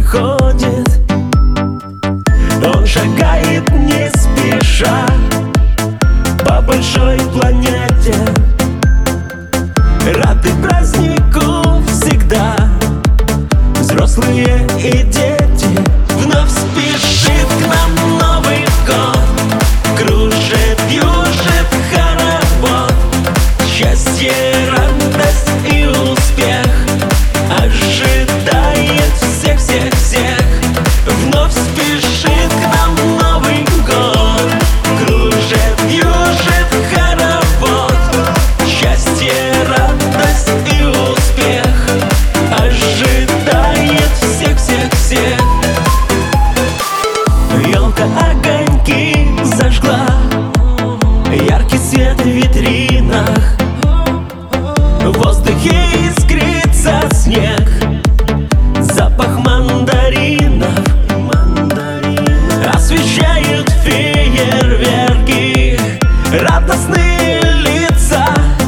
приходит. Он шагает не спеша по большой планете. Рады празднику всегда взрослые и дети. Вновь спешит к нам Новый год, кружит, вьюжит хоровод. Счастье, радость и успех ожидает всех-всех-всех. Вновь спешит к нам Новый год, кружит, вьюжит хоровод. Счастье, радость и успех ожидает всех-всех-всех. Ёлка огоньки зажгла, яркий свет в витринах. В воздухе искрится снег, запах мандаринов. Освещают фейерверки радостные лица.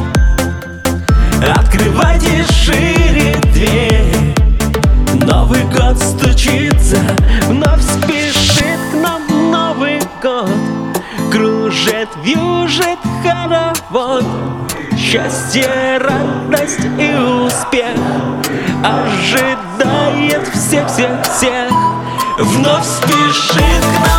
Открывайте шире дверь, Новый год стучится. Вновь спешит к нам Новый год, кружит, вьюжит хоровод. Счастье, радость и успех ожидает всех-всех-всех. Вновь спешит к нам